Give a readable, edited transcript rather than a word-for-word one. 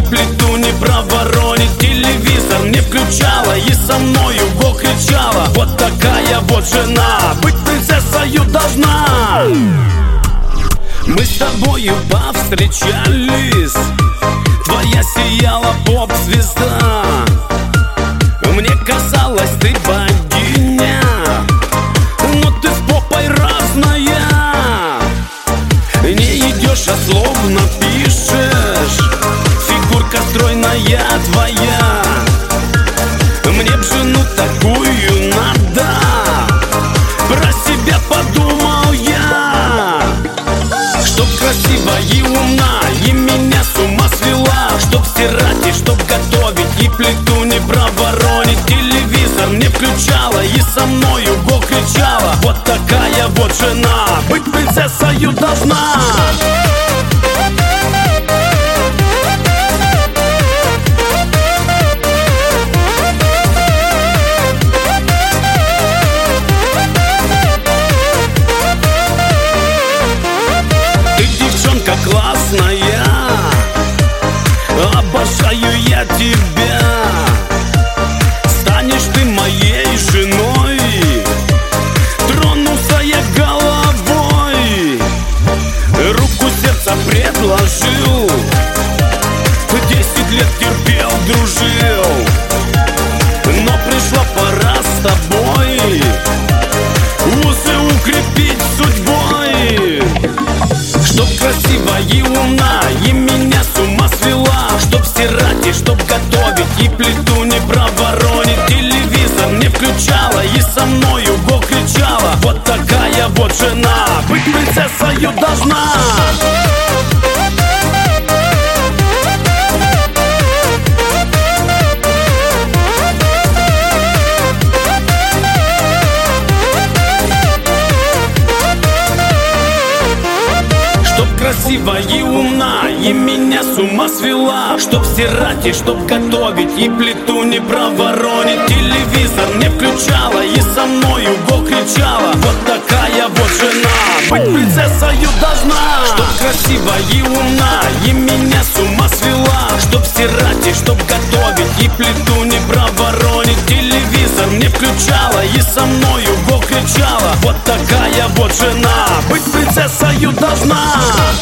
плиту не проворонить. Телевизор не включала и со мною го кричала: вот такая вот жена, быть принцессою должна. Мы с тобою повстречались, твоя сияла поп-звезда. Мне казалось, ты богиня, но ты с попой разная. Не идешь, а словно пишешь, фигурка стройная твоя. Мне б жену такую надо, про себя подумал я. Чтоб красивая и умна, и меня с ума свела. Чтоб стирать и чтоб готовить, и плиту не проворонить. Телевизор не включала и со мною го кричала: вот такая вот жена, быть принцессою должна. Классная, обожаю я тебя. Станешь ты моей женой, тронуся я головой. Руку сердца предложил, 10 лет терпел, дружил, но пришла пора с тобой узы укрепить судьбой. Чтоб красивая и умна, и меня с ума свела. Чтоб стирать и чтоб готовить, и плиту не проворонить. Телевизор не включала и со мною го кричала: вот такая вот жена, быть принцессою должна. Красивая и умна, и меня с ума свела. Чтоб стирать и чтоб готовить, и плиту не проворонить. Телевизор не включала и со мною го кричала: вот такая вот жена, быть принцессою должна. Чтоб красивая и умна, и меня с ума свела. Чтоб стирать и чтоб готовить, и плиту не проворонить. Телевизор не включала и со мною го кричала: вот такая вот жена, быть принцессою должна.